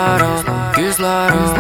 кислород, кислород.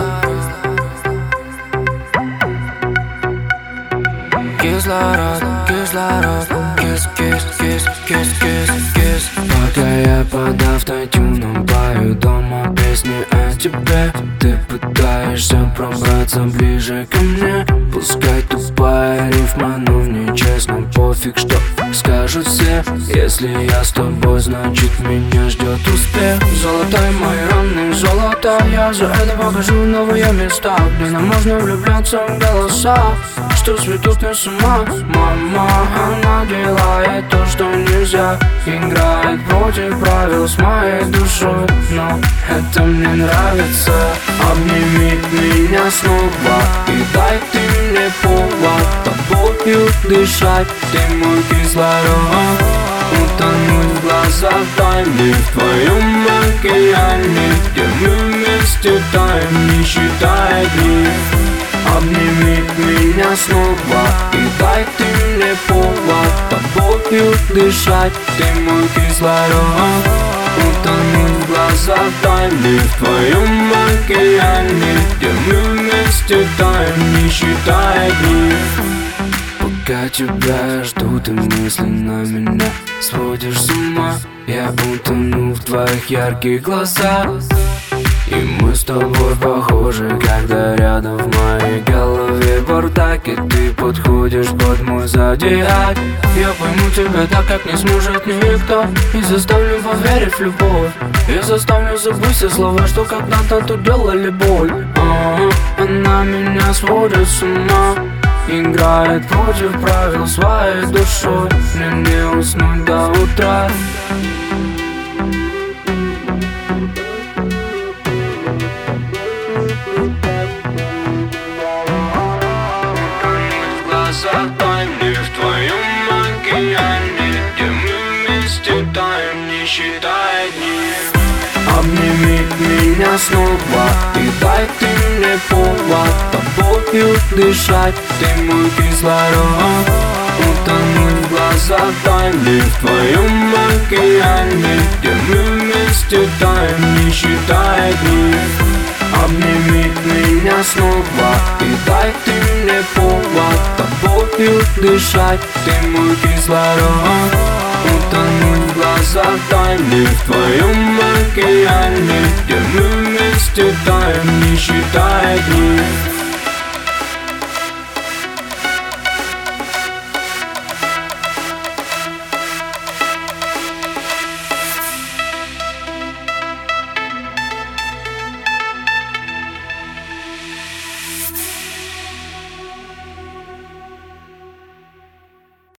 Кислород, кислород, кис, кис, кис, кис, кис, кис. Пока я под автотюном пою дома песни о тебе, ты пытаешься пробраться ближе ко мне. Пускай тупая рифма, но мне честно пофиг, что скажут все. Если я с тобой, значит меня ждет успех. Золотая мои раны, золото. Я за это покажу новые места, где нам можно влюбляться в голоса, что сведут нас с ума. Мама, она делает то, что нельзя, играет против правил с моей душой, но это мне нравится. Обними меня снова и дай ты мне повод тобою дышать. Ты мой кислород, утонуть в глазах тайны в твоем океане, где мы вместе таем, не считая дней. Обними меня снова и дай ты мне повод тобою дышать. Ты мой кислород, утонуть в глазах тайны в твоем океане, где мы вместе таем, не считая дней. Пока тебя жду, ты мысленно меня сводишь с ума. Я утону в твоих ярких глазах, и мы с тобой похожи, когда рядом в моей голове бардак, и ты подходишь под мой зодиак. Я пойму тебя так, как не сможет никто, и заставлю поверить в любовь. Я заставлю забыть все слова, что когда-то тут делали боль. Она меня сводит с ума, играет против правил своей душой. Мне не уснуть до утра. Тайны в твоем океане, где мы вместе таем, не считая дней. Обними меня снова и дай ты мне повод тобою дышать. Ты мой кислород, утонуть в глазах тайны в твоем океане, где мы вместе таем, не считая дней. Обними меня снова и дай ты мне повод тобою дышать. Ты мой кислород, утонуть в глазах тайны в твоем океане, где мы вместе таем, не считая дней.